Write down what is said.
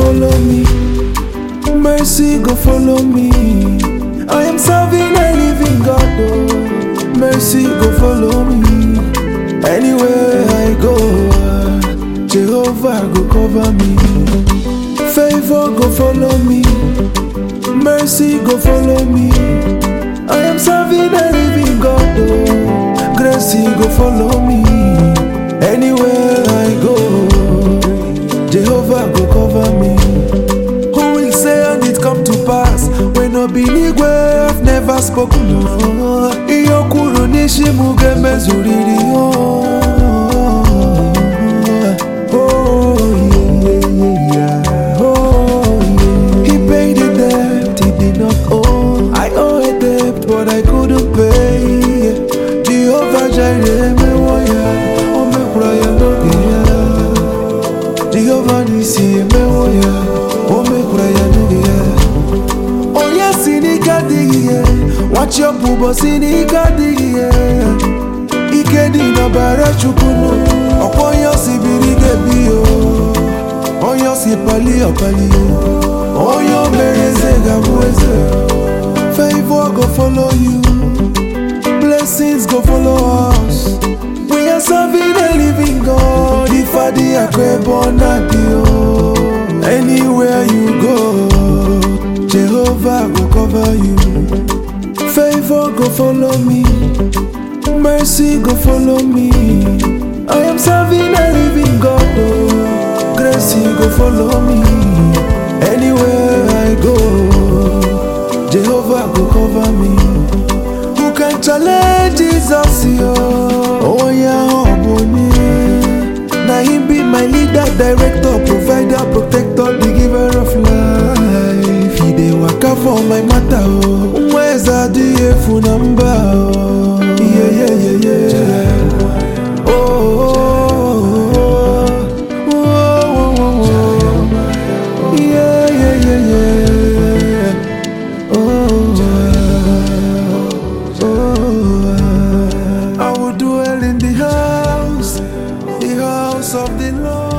follow me. Mercy go follow me. I am serving a living God, oh. Mercy go follow me. Anywhere I go, Jehovah go cover me. Favor go follow me. Mercy go follow me. I am serving a living God, oh. Grace go follow me. Anywhere I go, Jehovah go cover me. Who will say and it come to pass when no believe where I've never spoken? Iyokuro nishimu gemezuriri, oh. But I couldn't pay. Jehovah Jireh, me woya, oh me praya no geya. Jehovah Nisi, me woya, oh me praya no geya. Oh yes, sinika diye, watch your bubo sinika diye. Ikedi na bara chukunu, okoyo sibiri gebiyo, oyo sipali opali, oyo mereze gabueze. Favor go follow you, blessings go follow us. We are serving a living God. If I di akwebonadio, anywhere you go, Jehovah go cover you. Favor go follow me, mercy go follow me. I am serving a living God, oh. Grace go follow me. Anywhere I go, Jehovah go cover me. Who can challenge Jesus, yo? Oh yeah, oh boni. Now him be my leader, director, provider, protector, the giver of life. He dey waka for my matter, oh. Where's the phone number, oh? Yeah, yeah, yeah, yeah. Oh, oh, oh, oh, oh, oh. Yeah, yeah, yeah, yeah. I will dwell in the house of the Lord.